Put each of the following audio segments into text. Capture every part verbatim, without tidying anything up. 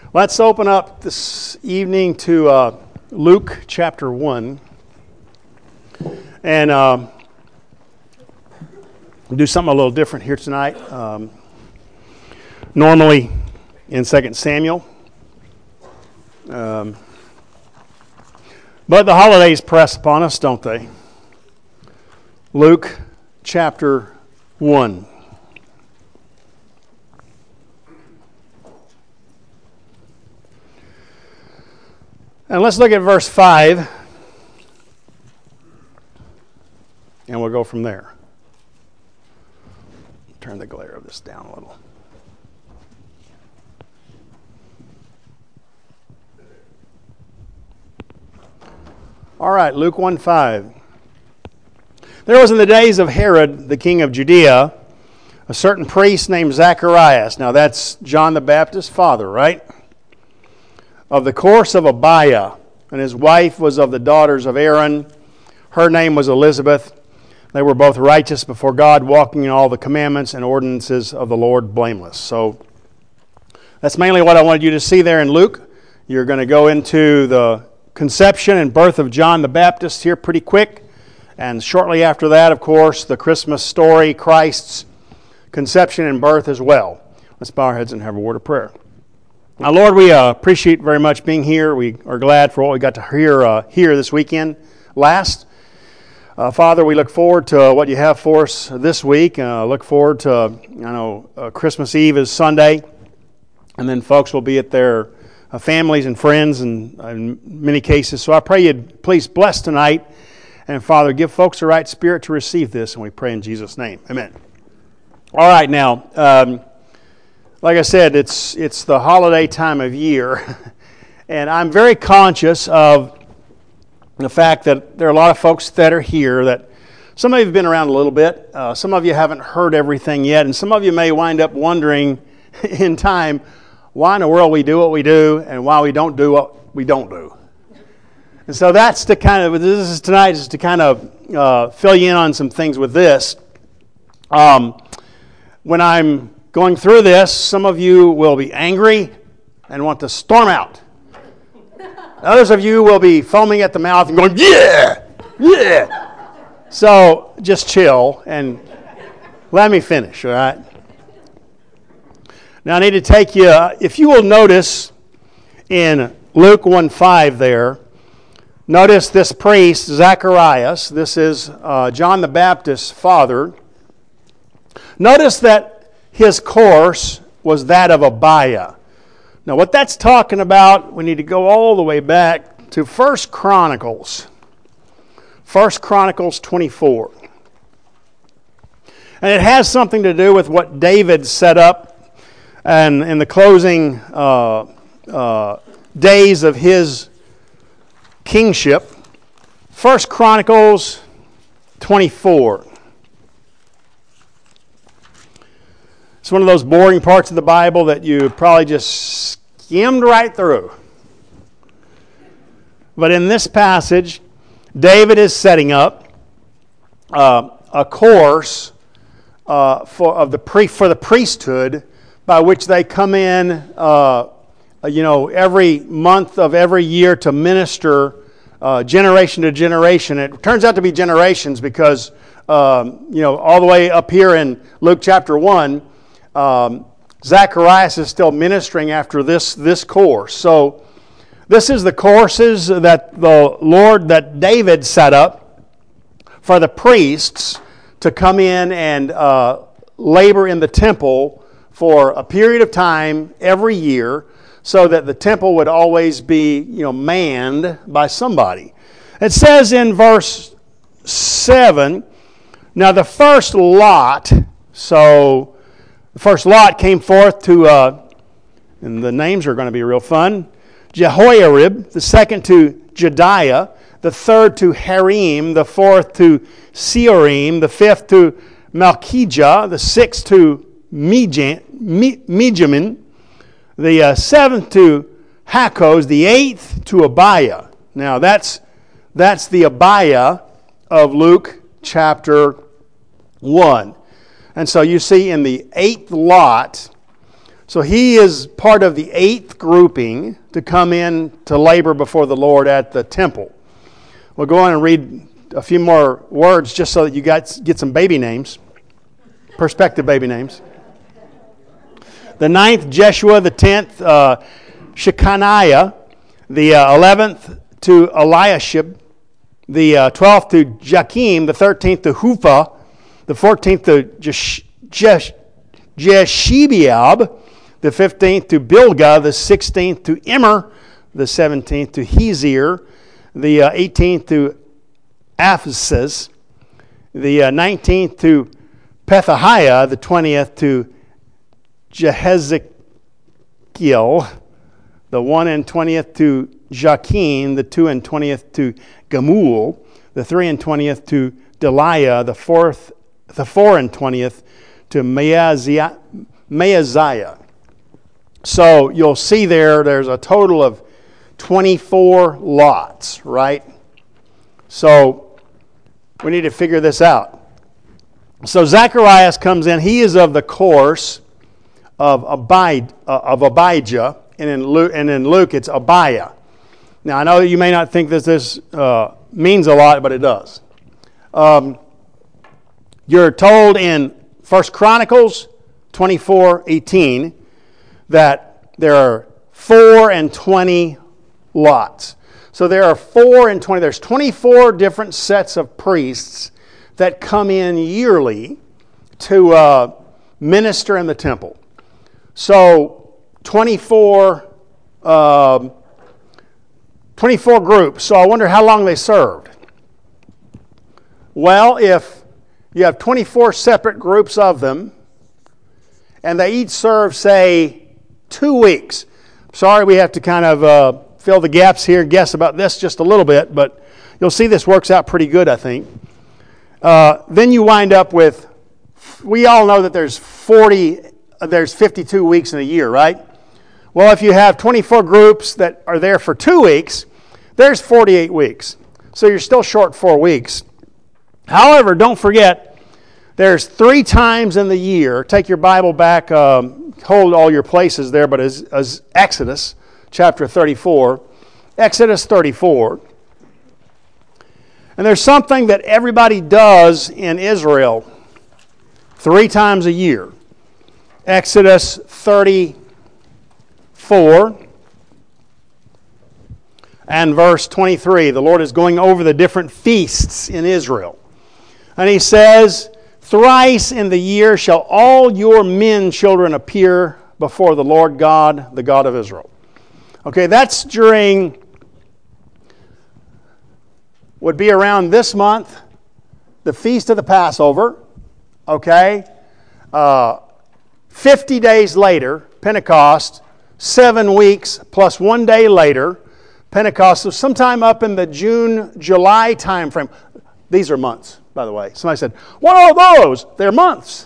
Let's open up this evening to uh, Luke chapter one. And uh, do something a little different here tonight. Um, normally in Second Samuel. Um, but the holidays press upon us, don't they? Luke chapter one. And let's look at verse five, and we'll go from there. Turn the glare of this down a little. All right, Luke one five. There was in the days of Herod, the king of Judea, a certain priest named Zacharias. Now that's John the Baptist's father, right? Of the course of Abiah, and his wife was of the daughters of Aaron. Her name was Elizabeth. They were both righteous before God, walking in all the commandments and ordinances of the Lord blameless. So that's mainly what I wanted you to see there in Luke. You're going to go into the conception and birth of John the Baptist here pretty quick. And shortly after that, of course, the Christmas story, Christ's conception and birth as well. Let's bow our heads and have a word of prayer. Now, Lord, we uh, appreciate very much being here. We are glad for what we got to hear uh, here this weekend last. Uh, Father, we look forward to what you have for us this week. Uh, look forward to, you know, uh, Christmas Eve is Sunday. And then folks will be at their uh, families and friends and uh, in many cases. So I pray you'd please bless tonight. And Father, give folks the right spirit to receive this. And we pray in Jesus' name. Amen. All right, now... Um, Like I said, it's it's the holiday time of year, and I'm very conscious of the fact that there are a lot of folks that are here that some of you have been around a little bit, uh, some of you haven't heard everything yet, and some of you may wind up wondering in time why in the world we do what we do and why we don't do what we don't do. And so that's to kind of, this is tonight is to kind of uh, fill you in on some things with this. Um, when I'm Going through this, some of you will be angry and want to storm out. Others of you will be foaming at the mouth and going, yeah, yeah. So just chill and let me finish, all right? Now I need to take you, if you will notice in Luke one five there, notice this priest, Zacharias, this is uh, John the Baptist's father. Notice that his course was that of Abiah. Now what that's talking about, we need to go all the way back to First Chronicles. First Chronicles twenty-four. And it has something to do with what David set up and in the closing uh, uh, days of his kingship. First Chronicles twenty-four. It's one of those boring parts of the Bible that you probably just skimmed right through. But in this passage, David is setting up uh, a course uh, for of the pre- for the priesthood by which they come in, uh, you know, every month of every year to minister uh, generation to generation. It turns out to be generations because um, you know all the way up here in Luke chapter one. Um, Zacharias is still ministering after this, this course. So this is the courses that the Lord, that David set up for the priests to come in and uh, labor in the temple for a period of time every year so that the temple would always be, you know, manned by somebody. It says in verse seven, now the first lot, so the first lot came forth to, uh, and the names are going to be real fun, Jehoiarib, the second to Jediah, the third to Harim, the fourth to Seorim, the fifth to Malchijah, the sixth to Mijamin, the uh, seventh to Hakkoz, the eighth to Abiah. Now that's that's the Abiah of Luke chapter one. And so you see in the eighth lot, So he is part of the eighth grouping to come in to labor before the Lord at the temple. We'll go on and read a few more words just so that you guys get some baby names, prospective baby names. The ninth, Jeshua. The tenth, uh, Shechaniah. The uh, eleventh to Eliashib. The uh, twelfth to Jakim. The thirteenth to Hupha. The fourteenth to Jesh- Jesh- Jeshebeab. The fifteenth to Bilgah. The sixteenth to Immer. The seventeenth to Hezir. The uh, eighteenth to Aphesus. The uh, nineteenth to Pethahiah. The twentieth to Jehezekiel. The one and twentieth to Jakin. The two and twentieth to Gamul. The three and twentieth to Deliah. The fourth, the four and twentieth to Maaziah. Maaziah. So you'll see there, there's a total of twenty-four lots, right? So we need to figure this out. So Zacharias comes in. He is of the course of Abid, uh, of Abijah, and in Luke, and in Luke it's Abiah. Now I know that you may not think that this uh, means a lot, but it does. Um, you're told in First Chronicles twenty-four eighteen that there are four and twenty lots. So there are four and twenty. There's twenty-four different sets of priests that come in yearly to uh, minister in the temple. So twenty-four, um, twenty-four groups. So I wonder how long they served. Well, if you have twenty-four separate groups of them, and they each serve, say, two weeks. Sorry, we have to kind of uh, fill the gaps here, guess about this just a little bit, but you'll see this works out pretty good, I think. Uh, then you wind up with, we all know that there's forty, uh, there's fifty-two weeks in a year, right? Well, if you have twenty-four groups that are there for two weeks, there's forty-eight weeks. So you're still short four weeks. However, don't forget, there's three times in the year, take your Bible back, um, hold all your places there, but as, as Exodus chapter thirty-four, Exodus thirty-four. And there's something that everybody does in Israel three times a year. Exodus thirty-four and verse twenty-three. The Lord is going over the different feasts in Israel. And he says, "Thrice in the year shall all your men children appear before the Lord God, the God of Israel." Okay, that's during, would be around this month, the Feast of the Passover. Okay, uh, fifty days later, Pentecost, seven weeks plus one day later, Pentecost. So sometime up in the June, July time frame. These are months, by the way. Somebody said, "What are those?" They're months.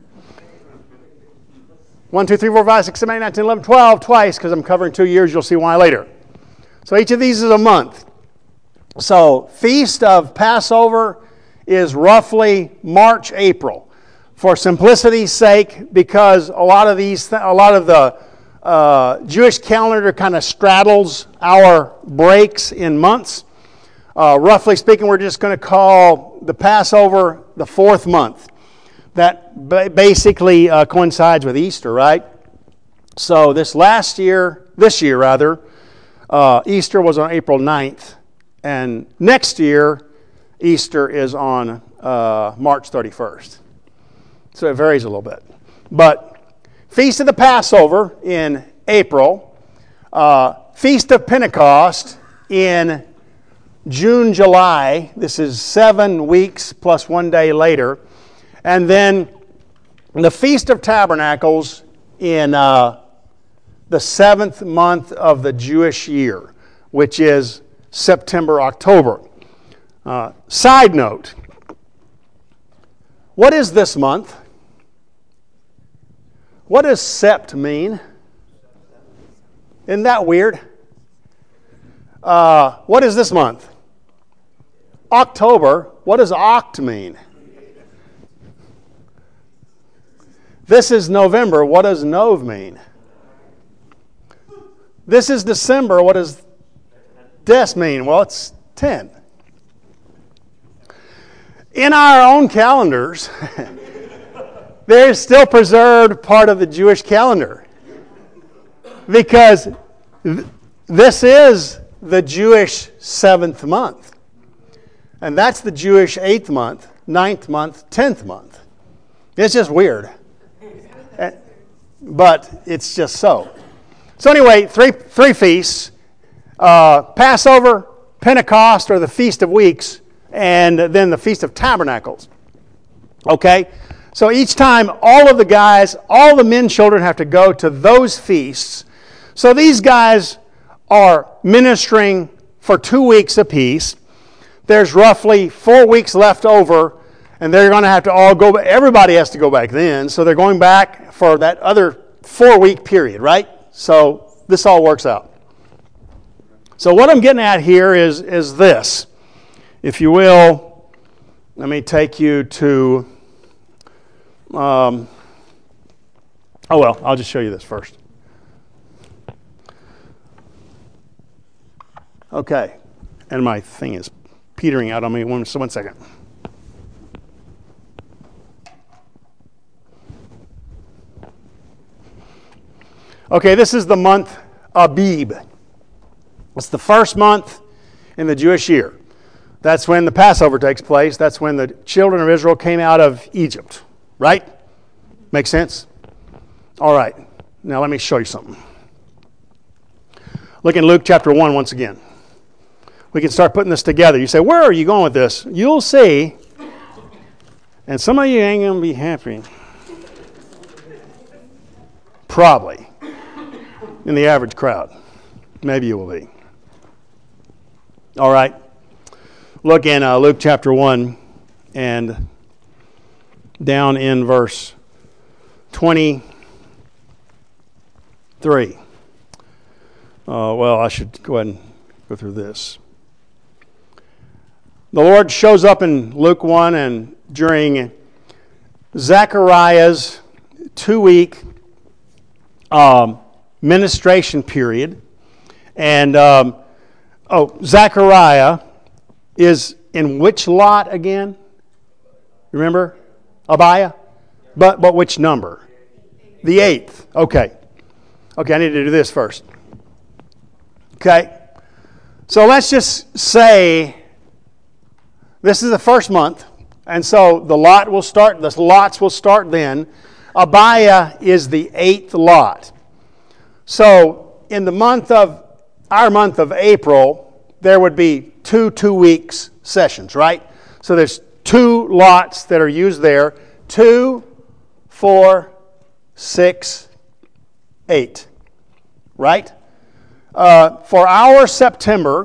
one, two, three, four, five, six, seven, eight, nine, ten, eleven, twelve, twice, because I'm covering two years. You'll see why later. So each of these is a month. So Feast of Passover is roughly March, April. For simplicity's sake, because a lot of these, th- a lot of the uh, Jewish calendar kind of straddles our breaks in months. Uh, roughly speaking, we're just going to call the Passover the fourth month. That ba- basically uh, coincides with Easter, right? So this last year, this year rather, uh, Easter was on April ninth. And next year, Easter is on uh, March thirty-first. So it varies a little bit. But Feast of the Passover in April. Uh, Feast of Pentecost in June, July. This is seven weeks plus one day later. And then the Feast of Tabernacles in uh, the seventh month of the Jewish year, which is September, October. Uh, side note, what is this month? What does sept mean? Isn't that weird? Uh, what is this month? October. What does oct mean? This is November. What does nov mean? This is December. What does Des mean? Well, it's ten. In our own calendars, there is still preserved part of the Jewish calendar. Because th- this is the Jewish seventh month. And that's the Jewish eighth month, ninth month, tenth month. It's just weird. But it's just so. So anyway, three three feasts. Uh, Passover, Pentecost, or the Feast of Weeks, and then the Feast of Tabernacles. Okay? So each time, all of the guys, all the men children have to go to those feasts. So these guys are ministering for two weeks apiece. There's roughly four weeks left over, and they're going to have to all go back. Everybody has to go back then, so they're going back for that other four-week period, right? So this all works out. So what I'm getting at here is, is this. If you will, let me take you to, um, oh well, I'll just show you this first. Okay, and my thing is petering out on me. One, so one second. Okay, this is the month Abib. It's the first month in the Jewish year. That's when the Passover takes place. That's when the children of Israel came out of Egypt. Right? Make sense? All right. Now let me show you something. Look in Luke chapter one once again. We can start putting this together. You say, where are you going with this? You'll see. And some of you ain't going to be happy. Probably. In the average crowd. Maybe you will be. All right. Look in uh, Luke chapter one and down in verse twenty-three. Uh, well, I should go ahead and go through this. The Lord shows up in Luke one and during Zechariah's two-week um, ministration period. And, um, oh, Zechariah is in which lot again? Remember? Abiah? But, but which number? The eighth. Okay. Okay, I need to do this first. Okay. So let's just say this is the first month. And so the lot will start, the lots will start then. Abiah is the eighth lot. So in the month of Our month of April, there would be two two weeks sessions, right? So there's two lots that are used there. Two, four, six, eight. Right? Uh, for our September,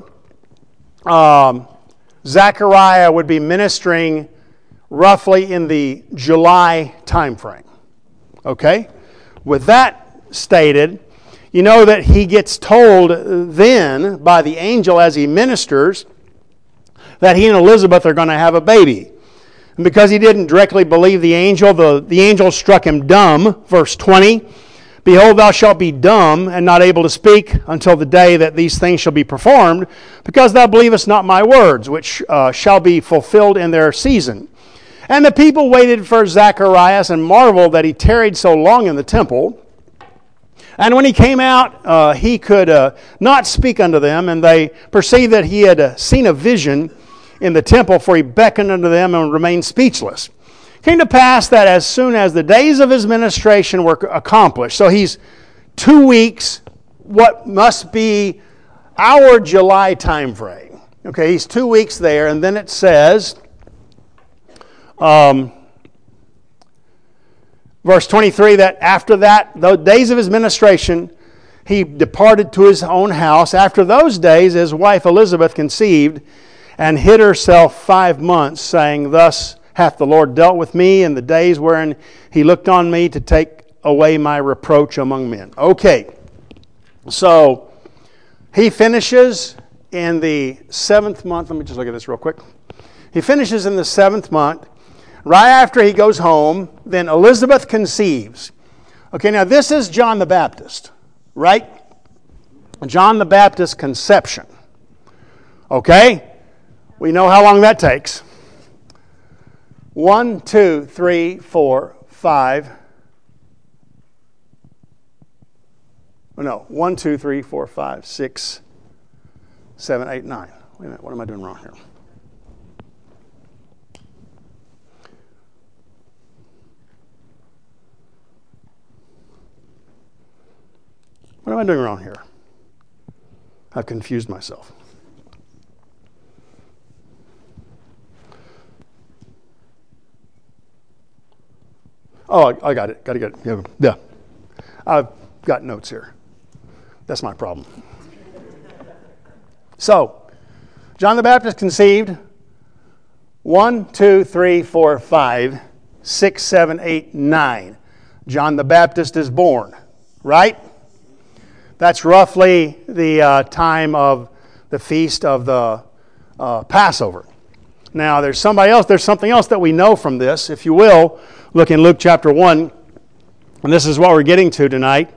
um, Zechariah would be ministering roughly in the July time frame. Okay? With that stated, you know that he gets told then by the angel as he ministers that he and Elizabeth are going to have a baby. And because he didn't directly believe the angel, the, the angel struck him dumb. Verse twenty, behold, thou shalt be dumb and not able to speak until the day that these things shall be performed, because thou believest not my words, which uh, shall be fulfilled in their season. And the people waited for Zacharias and marveled that he tarried so long in the temple. And when he came out, uh, he could uh, not speak unto them, and they perceived that he had uh, seen a vision in the temple, for he beckoned unto them and remained speechless. It came to pass that as soon as the days of his ministration were accomplished, so he's two weeks, what must be our July time frame. Okay, he's two weeks there, and then it says, um, verse twenty-three, that after that, the days of his ministration, he departed to his own house. After those days, his wife Elizabeth conceived and hid herself five months, saying, thus hath the Lord dealt with me in the days wherein he looked on me to take away my reproach among men. Okay, so he finishes in the seventh month. Let me just look at this real quick. He finishes in the seventh month. Right after he goes home, then Elizabeth conceives. Okay, now this is John the Baptist, right? John the Baptist's conception. Okay? We know how long that takes. One, two, three, four, five. Oh, no. One, two, three, four, five, six, seven, eight, nine. Wait a minute. What am I doing wrong here? What am I doing wrong here? I've confused myself. Oh, I, I got it. Got it. Got it. Yeah. yeah. I've got notes here. That's my problem. So, John the Baptist conceived. One, two, three, four, five, six, seven, eight, nine. John the Baptist is born. Right? That's roughly the uh, time of the feast of the uh, Passover. Now, there's somebody else. There's something else that we know from this. If you will, look in Luke chapter one, and this is what we're getting to tonight.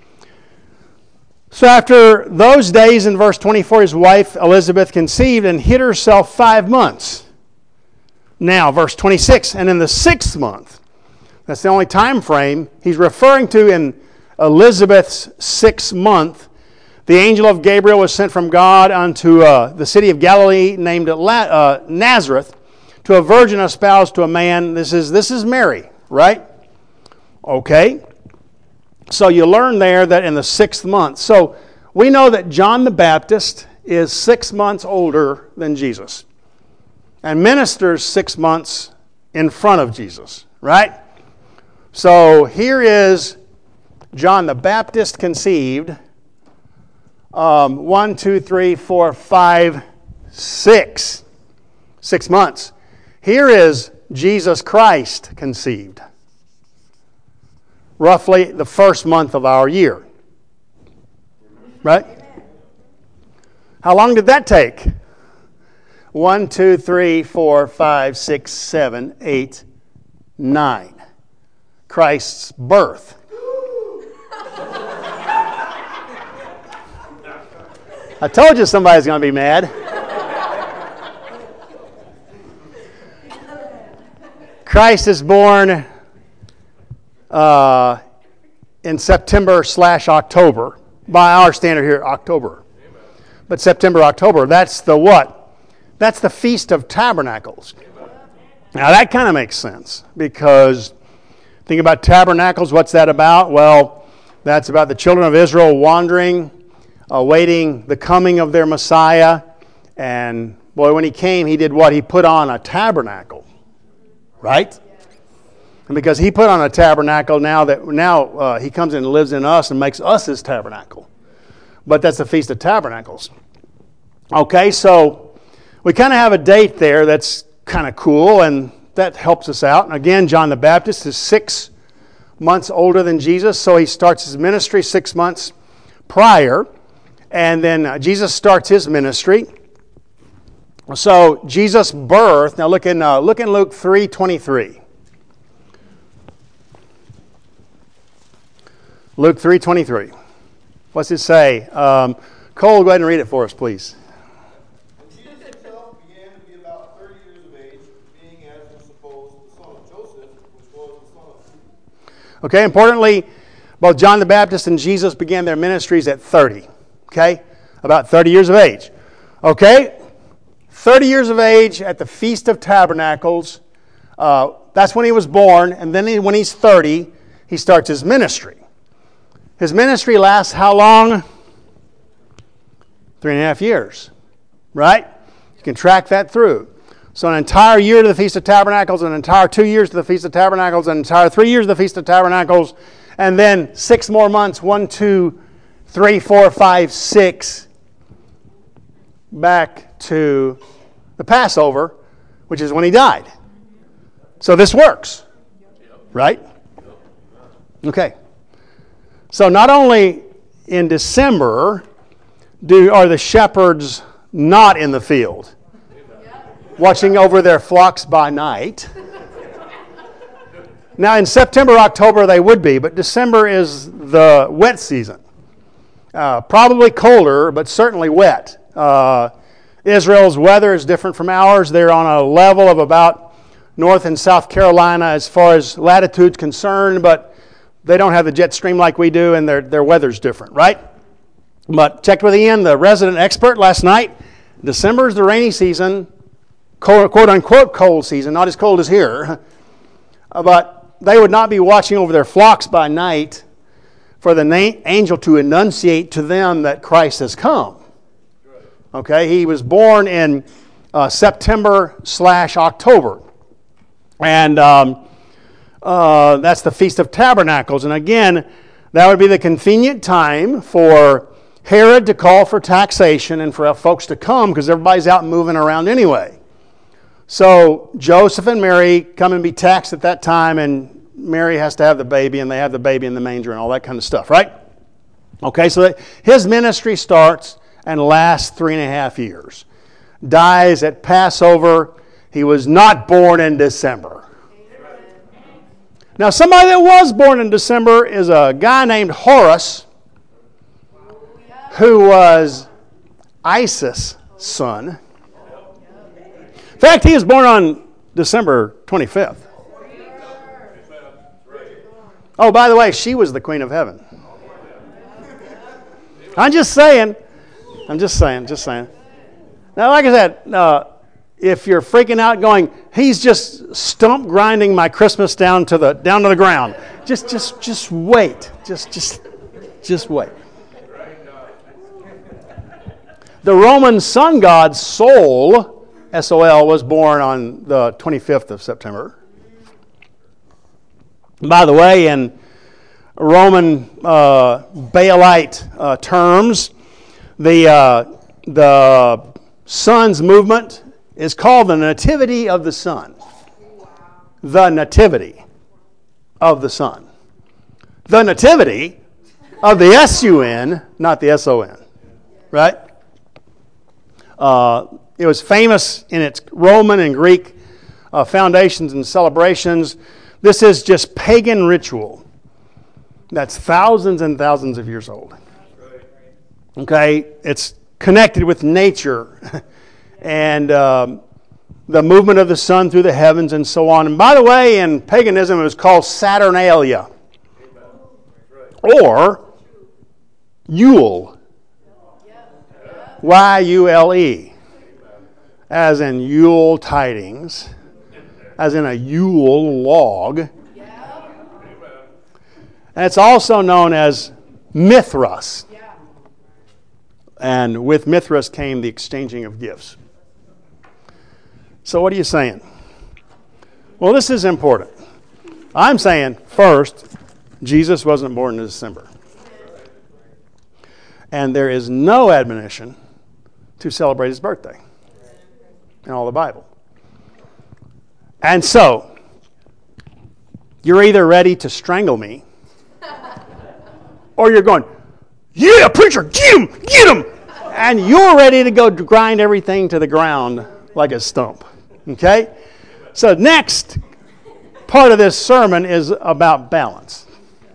So after those days, in verse twenty-four, his wife Elizabeth conceived and hid herself five months. Now, verse twenty-six, and in the sixth month, that's the only time frame he's referring to in Elizabeth's sixth month, the angel of Gabriel was sent from God unto uh, the city of Galilee named uh, Nazareth, to a virgin espoused to a man. This is this is Mary, right? Okay. So you learn there that in the sixth month. So we know that John the Baptist is six months older than Jesus and ministers six months in front of Jesus, right? So here is John the Baptist conceived. Um, one, two, three, four, five, six. Six months. Here is Jesus Christ conceived. Roughly the first month of our year. Right? How long did that take? One, two, three, four, five, six, seven, eight, nine. Christ's birth. I told you somebody's going to be mad. Christ is born uh, in September slash October. By our standard here, October. Amen. But September, October, that's the what? That's the Feast of Tabernacles. Amen. Now that kind of makes sense because think about tabernacles. What's that about? Well, that's about the children of Israel wandering, awaiting the coming of their Messiah. And boy, when he came, he did what? He put on a tabernacle. Right? And because he put on a tabernacle, now that now uh, he comes and lives in us and makes us his tabernacle. But that's the Feast of Tabernacles. Okay, so we kind of have a date there that's kind of cool, and that helps us out. And again, John the Baptist is six months older than Jesus, so he starts his ministry six months prior. And then uh, Jesus starts his ministry. So Jesus' birth, now look in, uh, look in Luke three twenty-three. Luke three twenty-three. What's it say? Um, Cole, go ahead and read it for us, please. And Jesus himself began to be about thirty years of age, being, as was supposed, the son of Joseph, which was the son of... Okay, importantly, both John the Baptist and Jesus began their ministries at thirty. Okay? About thirty years of age. Okay? thirty years of age at the Feast of Tabernacles. Uh, that's when he was born. And then he, when he's thirty, he starts his ministry. His ministry lasts how long? Three and a half years. Right? You can track that through. So an entire year to the Feast of Tabernacles, an entire two years to the Feast of Tabernacles, an entire three years to the Feast of Tabernacles, and then six more months, one, two, three, four, five, six, back to the Passover, which is when he died. So this works. Right? Okay. So not only in December do are the shepherds not in the field, watching over their flocks by night. Now in September, October they would be, but December is the wet season. Uh, probably colder, but certainly wet. Uh, Israel's weather is different from ours. They're on a level of about North and South Carolina as far as latitude's concerned, but they don't have the jet stream like we do, and their, their weather's different, right? But checked with Ian, the resident expert, last night. December is the rainy season, quote-unquote cold season, not as cold as here. But they would not be watching over their flocks by night for the na- angel to enunciate to them that Christ has come. Okay, he was born in uh, September slash October. And um, uh, that's the Feast of Tabernacles. And again, that would be the convenient time for Herod to call for taxation and for folks to come because everybody's out moving around anyway. So Joseph and Mary come and be taxed at that time, and Mary has to have the baby, and they have the baby in the manger and all that kind of stuff, right? Okay, so that his ministry starts and lasts three and a half years. Dies at Passover. He was not born in December. Now, somebody that was born in December is a guy named Horus, who was Isis' son. In fact, he was born on December twenty-fifth. Oh, by the way, she was the Queen of Heaven. I'm just saying. I'm just saying, just saying. Now, like I said, uh, if you're freaking out going, he's just stump grinding my Christmas down to the down to the ground. Just just just wait. Just just just wait. The Roman sun god Sol, S O L, was born on the twenty-fifth of September. By the way, in Roman uh, Baalite uh, terms, the uh, the sun's movement is called the nativity of the sun. The nativity of the sun. The nativity of the S U N, not the S O N. Right? Uh, it was famous in its Roman and Greek uh, foundations and celebrations. This is just pagan ritual that's thousands and thousands of years old. Okay? It's connected with nature and um, the movement of the sun through the heavens and so on. And by the way, in paganism, it was called Saturnalia or Yule. Y U L E. As in Yule tidings. As in a Yule log. And it's also known as Mithras. And with Mithras came the exchanging of gifts. So what are you saying? Well, this is important. I'm saying, first, Jesus wasn't born in December. And there is no admonition to celebrate his birthday in all the Bible. And so, you're either ready to strangle me, or you're going, yeah, preacher, get him, get him! And you're ready to go grind everything to the ground like a stump. Okay? So next part of this sermon is about balance.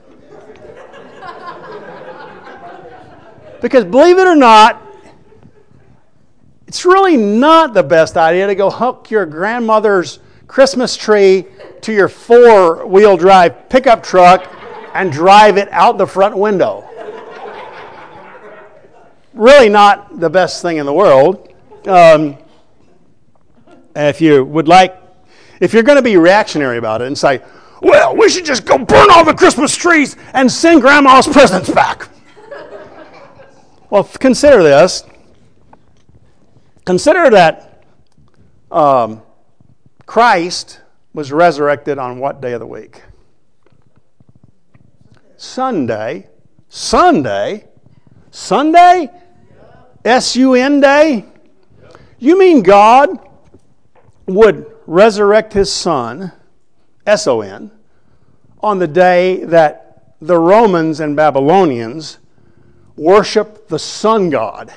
Because believe it or not, it's really not the best idea to go hook your grandmother's Christmas tree to your four-wheel drive pickup truck and drive it out the front window. Really not the best thing in the world. Um, if you would like, if you're going to be reactionary about it and say, well, we should just go burn all the Christmas trees and send Grandma's presents back. Well, consider this. Consider that um, Christ was resurrected on what day of the week? Sunday. Sunday? Sunday? S U N day? You mean God would resurrect his son, S O N, on the day that the Romans and Babylonians worship the sun god?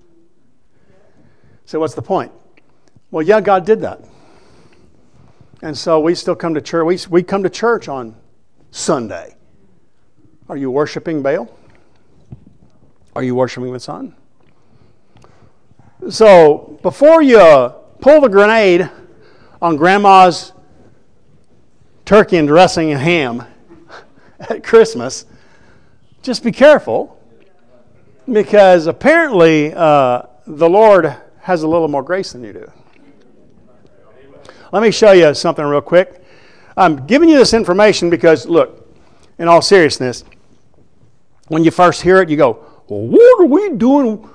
So what's the point? Well, yeah, God did that. And so we still come to church. We, we come to church on Sunday. Are you worshiping Baal? Are you worshiping the Son? So before you pull the grenade on Grandma's turkey and dressing and ham at Christmas, just be careful, because apparently uh, the Lord has a little more grace than you do. Let me show you something real quick. I'm giving you this information because, look, in all seriousness, when you first hear it, you go, well, what are we doing?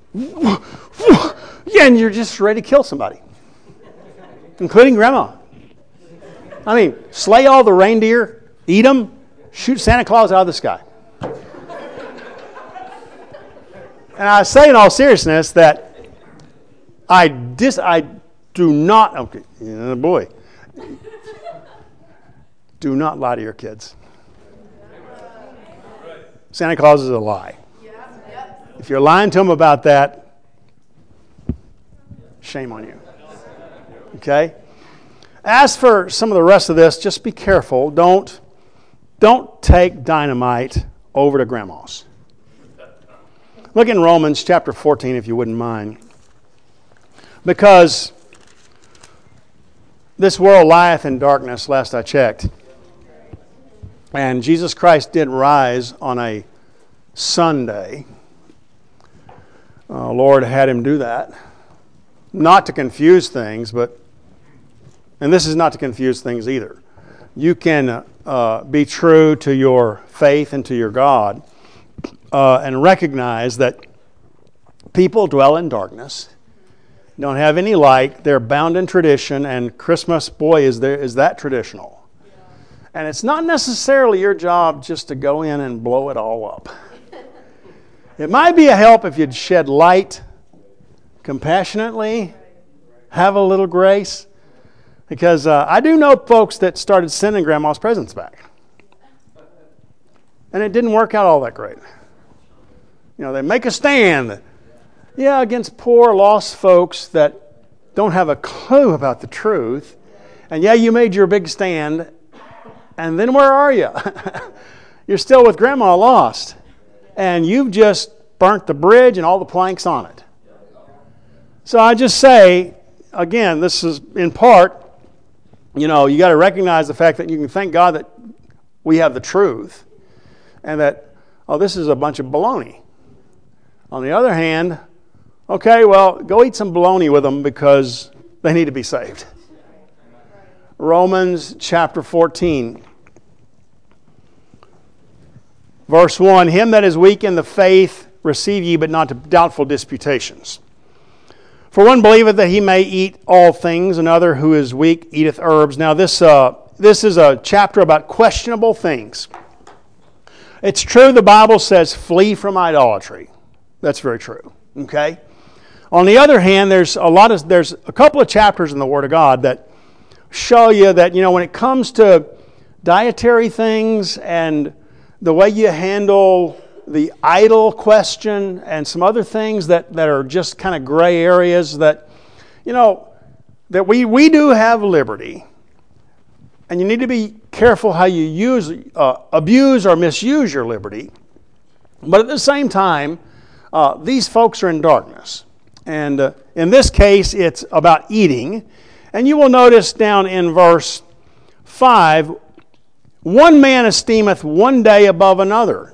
Yeah, and you're just ready to kill somebody, including Grandma. I mean, slay all the reindeer, eat them, shoot Santa Claus out of the sky. And I say in all seriousness that I dis I do not, okay, oh boy, do not lie to your kids. Santa Claus is a lie. If you're lying to them about that, shame on you. Okay? As for some of the rest of this, just be careful. Don't, don't take dynamite over to Grandma's. Look in Romans chapter fourteen, if you wouldn't mind. Because this world lieth in darkness, last I checked. And Jesus Christ did rise on a Sunday. Uh, Lord had him do that. Not to confuse things, but, and this is not to confuse things either. You can uh, be true to your faith and to your God uh, and recognize that people dwell in darkness, don't have any light, they're bound in tradition, and Christmas, boy, is there is that traditional. And it's not necessarily your job just to go in and blow it all up. It might be a help if you'd shed light compassionately, have a little grace. Because uh, I do know folks that started sending Grandma's presents back. And it didn't work out all that great. You know, they make a stand. Yeah, against poor, lost folks that don't have a clue about the truth. And yeah, you made your big stand. And then where are you? You're still with Grandma lost. And you've just burnt the bridge and all the planks on it. So I just say, again, this is in part, you know, you got to recognize the fact that you can thank God that we have the truth. And that, oh, this is a bunch of baloney. On the other hand, okay, well, go eat some baloney with them because they need to be saved. Romans chapter fourteen. Verse one, him that is weak in the faith receive ye, but not to doubtful disputations. For one believeth that he may eat all things, another who is weak eateth herbs. Now this, uh, this is a chapter about questionable things. It's true the Bible says flee from idolatry. That's very true. Okay? On the other hand, there's a lot of there's a couple of chapters in the Word of God that show you that, you know, when it comes to dietary things and the way you handle the idol question and some other things that, that are just kind of gray areas that, you know, that we, we do have liberty. And you need to be careful how you use, uh, abuse or misuse your liberty. But at the same time, uh, these folks are in darkness. And uh, in this case, it's about eating. And you will notice down in verse five, one man esteemeth one day above another.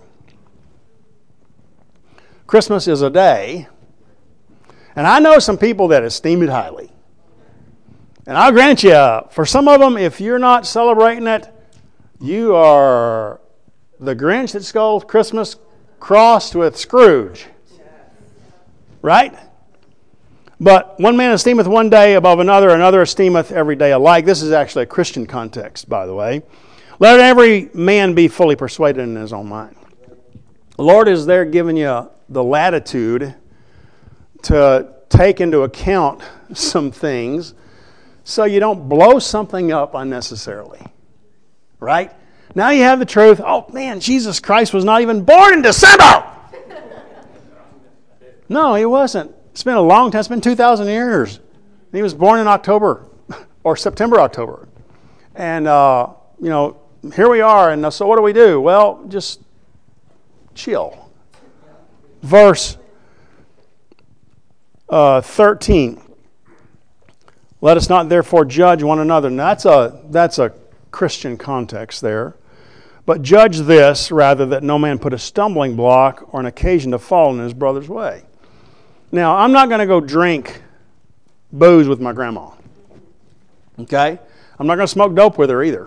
Christmas is a day. And I know some people that esteem it highly. And I'll grant you, for some of them, if you're not celebrating it, you are the Grinch that stole Christmas crossed with Scrooge. Right? But one man esteemeth one day above another, another esteemeth every day alike. This is actually a Christian context, by the way. Let every man be fully persuaded in his own mind. The Lord is there giving you the latitude to take into account some things so you don't blow something up unnecessarily. Right? Now you have the truth. Oh, man, Jesus Christ was not even born in December. No, he wasn't. It's been a long time. It's been two thousand years. He was born in October or September, October. And, uh, you know, here we are. And so what do we do? Well, just chill. verse uh, thirteen. Let us not therefore judge one another. Now that's a that's a Christian context there. But judge this, rather, that no man put a stumbling block or an occasion to fall in his brother's way. Now, I'm not going to go drink booze with my grandma. Okay? I'm not going to smoke dope with her either.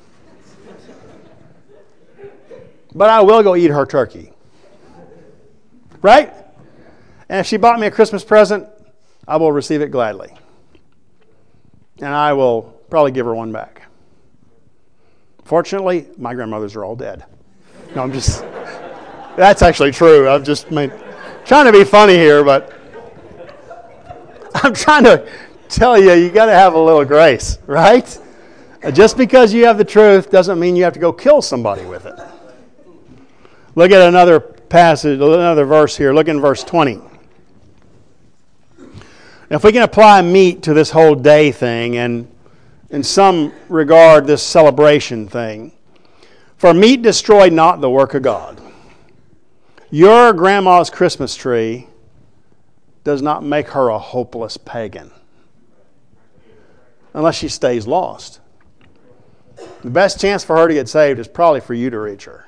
But I will go eat her turkey. Right? And if she bought me a Christmas present, I will receive it gladly. And I will probably give her one back. Fortunately, my grandmothers are all dead. No, I'm just, that's actually true. I'm just I mean, trying to be funny here, but I'm trying to tell you, you got to have a little grace, right? Just because you have the truth doesn't mean you have to go kill somebody with it. Look at another passage, another verse here. Look in verse twenty. Now, if we can apply meat to this whole day thing, and in some regard this celebration thing, for meat destroyed not the work of God. Your grandma's Christmas tree does not make her a hopeless pagan, unless she stays lost. The best chance for her to get saved is probably for you to reach her.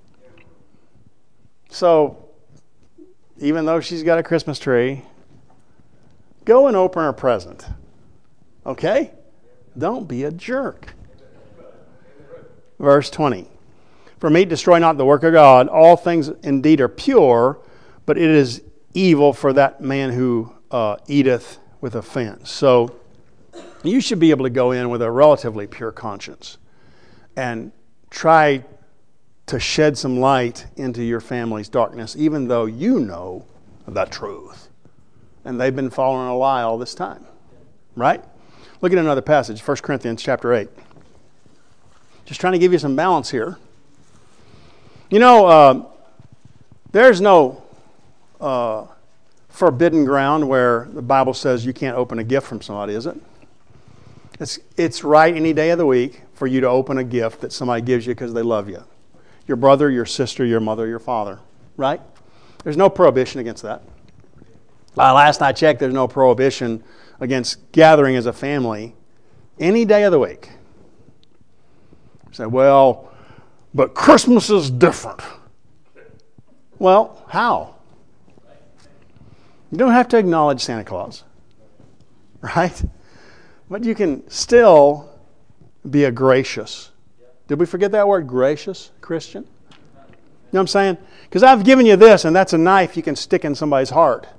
So, even though she's got a Christmas tree, go and open her present. Okay? Don't be a jerk. Verse twenty. For meat destroy not the work of God. All things indeed are pure, but it is evil for that man who uh, eateth with offense. So you should be able to go in with a relatively pure conscience and try to shed some light into your family's darkness, even though you know the truth. And they've been following a lie all this time. Right? Look at another passage, First Corinthians chapter eight. Just trying to give you some balance here. You know, uh, there's no uh, forbidden ground where the Bible says you can't open a gift from somebody, is it? It's, it's right any day of the week for you to open a gift that somebody gives you because they love you. Your brother, your sister, your mother, your father. Right? There's no prohibition against that. Uh, last I checked, there's no prohibition against gathering as a family any day of the week. You say, well, but Christmas is different. Well, how? You don't have to acknowledge Santa Claus, right? But you can still be a gracious. Did we forget that word, gracious Christian? You know what I'm saying? Because I've given you this, and that's a knife you can stick in somebody's heart.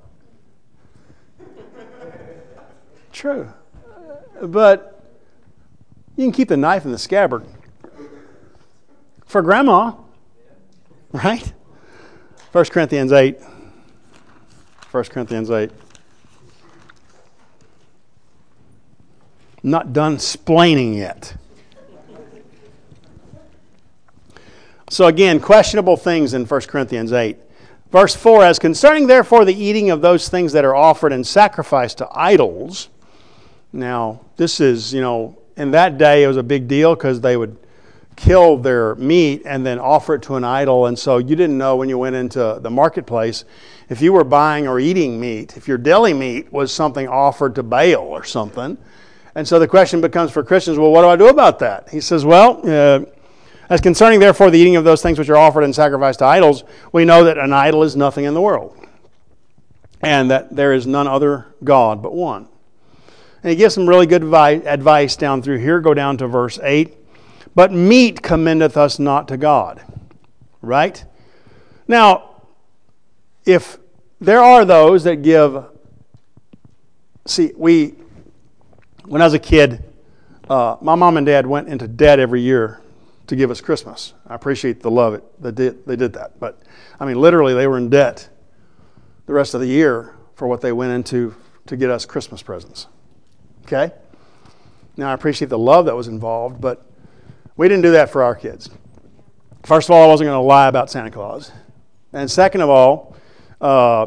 True. But you can keep the knife in the scabbard. For grandma, right? First Corinthians eight. First Corinthians eight. I'm not done splaining yet. So again, questionable things in First Corinthians eight. Verse four, as concerning therefore the eating of those things that are offered and sacrificed to idols. Now, this is, you know, in that day it was a big deal because they would kill their meat and then offer it to an idol. And so you didn't know when you went into the marketplace if you were buying or eating meat, if your deli meat was something offered to Baal or something. And so the question becomes for Christians, well, what do I do about that? He says, well, uh, as concerning therefore the eating of those things which are offered and sacrificed to idols, we know that an idol is nothing in the world, and that there is none other God but one. And he gives some really good advice down through here. Go down to verse eight. But meat commendeth us not to God. Right? Now, if there are those that give... See, we... When I was a kid, uh, my mom and dad went into debt every year to give us Christmas. I appreciate the love it they did, they did that. But, I mean, literally, they were in debt the rest of the year for what they went into to get us Christmas presents. Okay? Now, I appreciate the love that was involved, but we didn't do that for our kids. First of all, I wasn't going to lie about Santa Claus. And second of all, uh,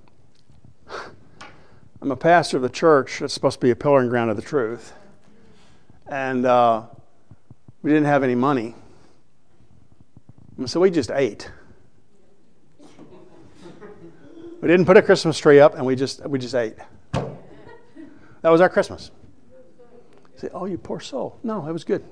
I'm a pastor of the church that's supposed to be a pillar and ground of the truth. And uh, we didn't have any money. And so we just ate. We didn't put a Christmas tree up, and we just we just ate. That was our Christmas. You say, oh, you poor soul. No, it was good.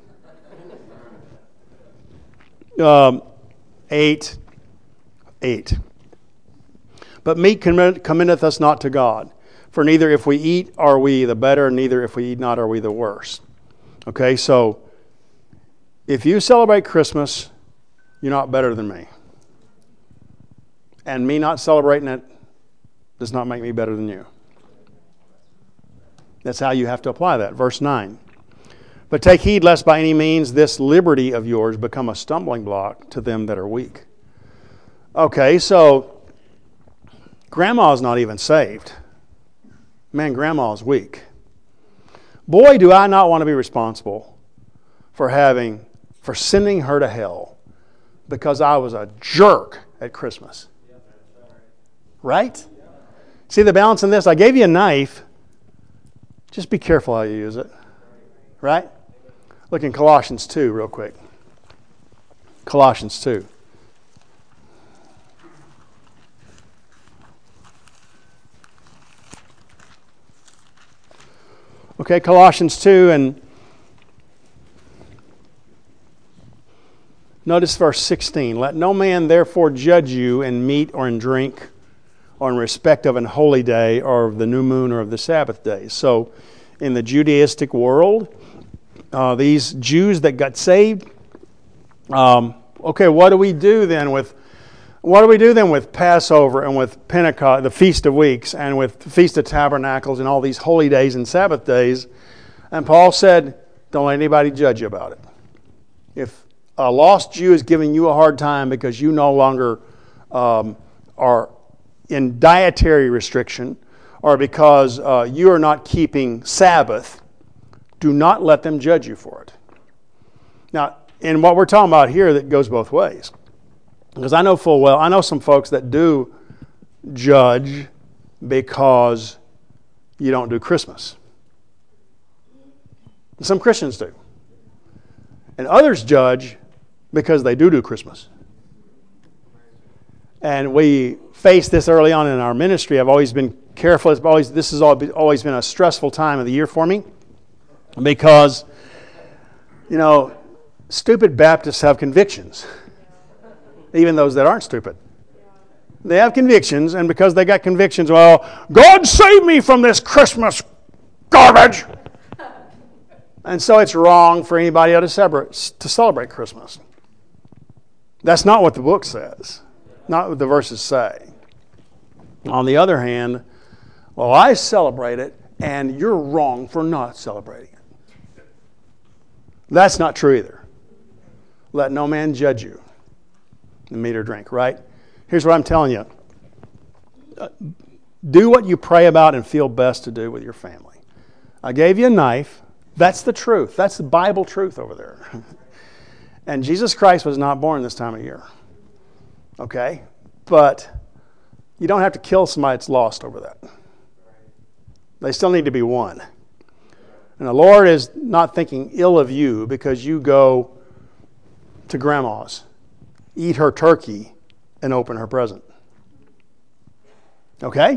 Um, eight, eight. But meat commendeth us not to God. For neither if we eat are we the better, neither if we eat not are we the worse. Okay, so if you celebrate Christmas, you're not better than me. And me not celebrating it does not make me better than you. That's how you have to apply that. Verse nine. But take heed lest by any means this liberty of yours become a stumbling block to them that are weak. Okay, so Grandma's not even saved. Man, Grandma's weak. Boy, do I not want to be responsible for having, for sending her to hell because I was a jerk at Christmas. Right? See the balance in this? I gave you a knife. Just be careful how you use it. Right? Look in Colossians two real quick. Colossians two. Okay, Colossians two, and notice verse sixteen. Let no man therefore judge you in meat or in drink or in respect of an holy day or of the new moon or of the Sabbath days. So in the Judaistic world, uh, these Jews that got saved, um, okay, what do we do then with What do we do then with Passover and with Pentecost, the Feast of Weeks, and with the Feast of Tabernacles and all these holy days and Sabbath days? And Paul said, don't let anybody judge you about it. If a lost Jew is giving you a hard time because you no longer um, are in dietary restriction or because uh, you are not keeping Sabbath, do not let them judge you for it. Now, in what we're talking about here, that goes both ways. Because I know full well, I know some folks that do judge because you don't do Christmas. Some Christians do. And others judge because they do do Christmas. And we face this early on in our ministry. I've always been careful. It's always, this has always been a stressful time of the year for me because, you know, stupid Baptists have convictions. Even those that aren't stupid. They have convictions, and because they got convictions, well, God save me from this Christmas garbage. And so it's wrong for anybody to celebrate, to celebrate Christmas. That's not what the book says. Not what the verses say. On the other hand, well, I celebrate it, and you're wrong for not celebrating it. That's not true either. Let no man judge you in meat or drink, right? Here's what I'm telling you. Do what you pray about and feel best to do with your family. I gave you a knife. That's the truth. That's the Bible truth over there. And Jesus Christ was not born this time of year. Okay? But you don't have to kill somebody that's lost over that. They still need to be won. And the Lord is not thinking ill of you because you go to Grandma's, eat her turkey, and open her present. Okay?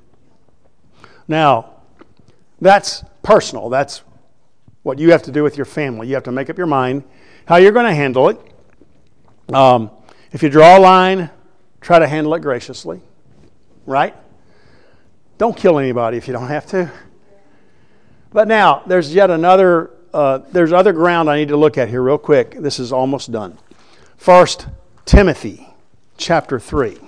Now, that's personal. That's what you have to do with your family. You have to make up your mind how you're going to handle it. Um, if you draw a line, try to handle it graciously. Right? Don't kill anybody if you don't have to. But now, there's yet another, uh, there's other ground I need to look at here real quick. This is almost done. First Timothy chapter three.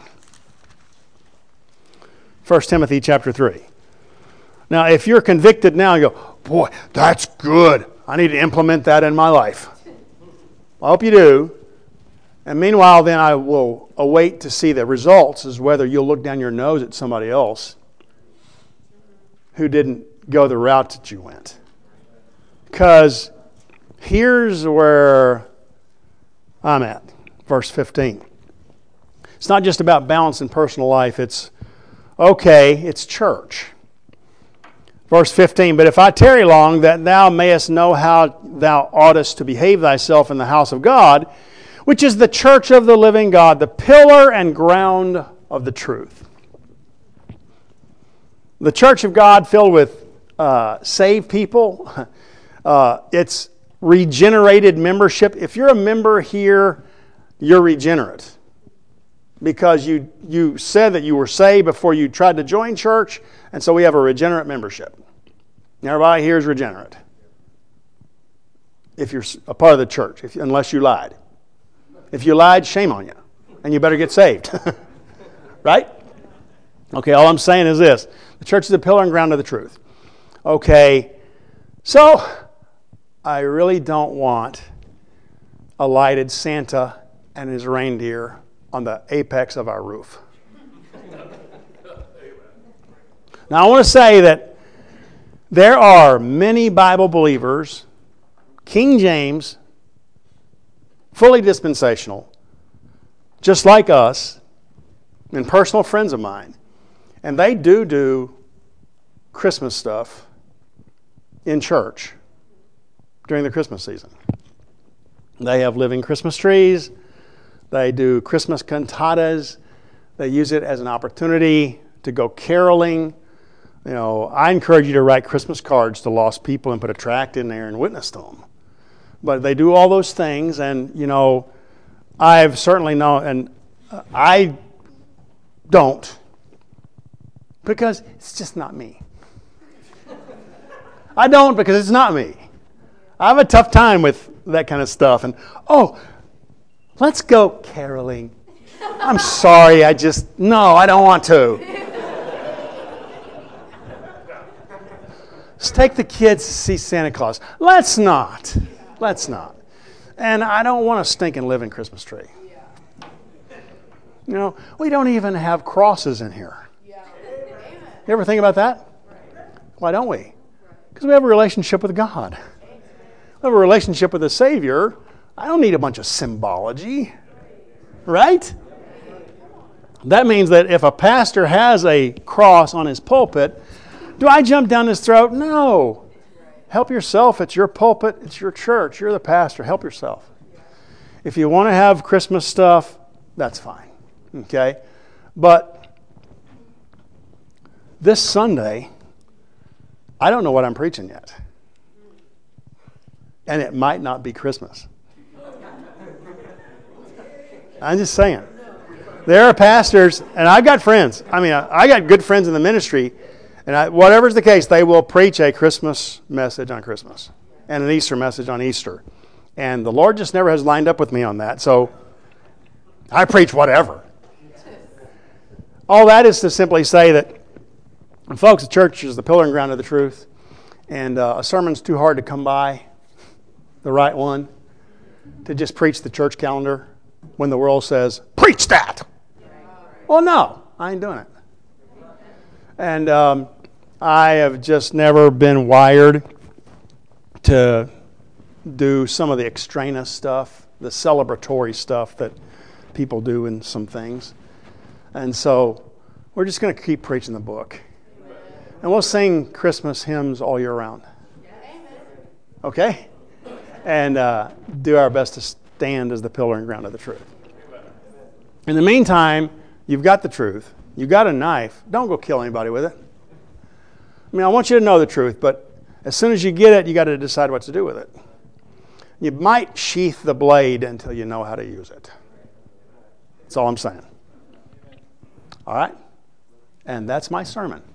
First Timothy chapter three. Now, if you're convicted now, you go, boy, that's good. I need to implement that in my life. I hope you do. And meanwhile, then I will await to see the results as whether you'll look down your nose at somebody else who didn't go the route that you went. Because here's where I'm at. Verse fifteen. It's not just about balance in personal life. It's, okay, it's church. Verse fifteen, but if I tarry long, that thou mayest know how thou oughtest to behave thyself in the house of God, which is the church of the living God, the pillar and ground of the truth. the church of God filled with uh, saved people. Uh, it's regenerated membership. If you're a member here, you're regenerate. Because you, you said that you were saved before you tried to join church, and so we have a regenerate membership. Everybody here is regenerate. If you're a part of the church, if, unless you lied. If you lied, shame on you. And you better get saved. Right? Okay, all I'm saying is this. The church is the pillar and ground of the truth. Okay, so I really don't want a lighted Santa and his reindeer on the apex of our roof. Now, I want to say that there are many Bible believers, King James, fully dispensational, just like us, and personal friends of mine, and they do do Christmas stuff in church during the Christmas season. They have living Christmas trees. They do Christmas cantatas. They use it as an opportunity to go caroling. You know, I encourage you to write Christmas cards to lost people and put a tract in there and witness to them. But they do all those things, and, you know, I've certainly known, and I don't, because it's just not me. I don't because it's not me. I have a tough time with that kind of stuff. And, oh, let's go caroling. I'm sorry, I just, no, I don't want to. Let's take the kids to see Santa Claus. Let's not. Let's not. And I don't want a stinking living Christmas tree. You know, we don't even have crosses in here. You ever think about that? Why don't we? Because we have a relationship with God. We have a relationship with the Savior. I don't need a bunch of symbology. Right? That means that if a pastor has a cross on his pulpit, do I jump down his throat? No. Help yourself. It's your pulpit. It's your church. You're the pastor. Help yourself. If you want to have Christmas stuff, that's fine. Okay? But this Sunday, I don't know what I'm preaching yet. And it might not be Christmas. I'm just saying. There are pastors, and I've got friends. I mean, I got good friends in the ministry, and I, whatever's the case, they will preach a Christmas message on Christmas and an Easter message on Easter. And the Lord just never has lined up with me on that, so I preach whatever. All that is to simply say that, folks, the church is the pillar and ground of the truth, and uh, a sermon's too hard to come by, the right one, to just preach the church calendar when the world says, preach that. Well, no, I ain't doing it. And um, I have just never been wired to do some of the extraneous stuff, the celebratory stuff that people do in some things. And so we're just going to keep preaching the book. And we'll sing Christmas hymns all year round. Okay? And uh, do our best to stand as the pillar and ground of the truth. In the meantime, you've got the truth. You've got a knife. Don't go kill anybody with it. I mean, I want you to know the truth, but as soon as you get it, you got to decide what to do with it. You might sheath the blade until you know how to use it. That's all I'm saying. All right? And that's my sermon.